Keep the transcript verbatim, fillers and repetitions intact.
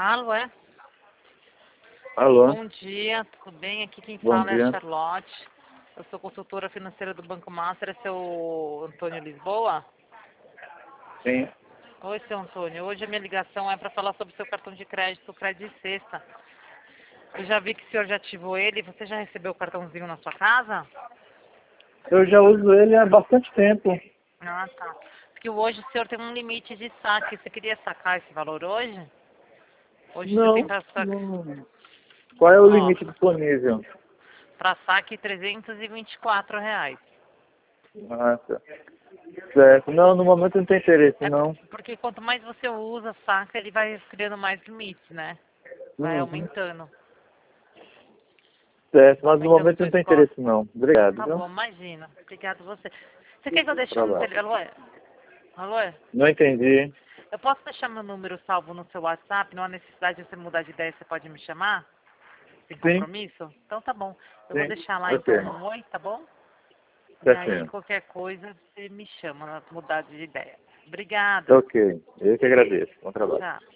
Alô, é? Alô, Bom dia, tudo bem? Aqui quem bom fala é a dia. Charlotte. Eu sou consultora financeira do Banco Master. É seu Antônio Lisboa? Sim, Oi, seu Antônio. Hoje a minha ligação é para falar sobre o seu cartão de crédito, o Crédito Sexta. Eu já vi que o senhor já ativou ele. Você já recebeu o cartãozinho na sua casa? eu já uso ele há bastante tempo. Ah, tá. Porque hoje o senhor tem um limite de saque. Você queria sacar esse valor hoje? Hoje você tem Não, para saque. não. Qual é o Ó, limite disponível? para saque trezentos e vinte e quatro reais. Ah, tá. Certo. Não, no momento não tem interesse, É não. porque quanto mais você usa, saca, ele vai criando mais limites, né? Vai Uhum. aumentando. Certo, mas no Aumentando momento sua não tem escola. interesse, não. Obrigado, Tá viu? bom, imagina. Obrigado a você. Você quer que eu deixe no Trabalho. telefone? Alô? é? Alô? é? Não entendi. Eu posso deixar meu número salvo no seu WhatsApp? Não há necessidade de você mudar de ideia, você pode me chamar? Sem Sim, compromisso? Então tá bom. Eu vou sim. deixar lá Ok. então no oi, tá bom? E aí Certinho. qualquer coisa você me chama, mudar de ideia. Obrigada. Ok. Eu que agradeço. Bom trabalho. Tchau.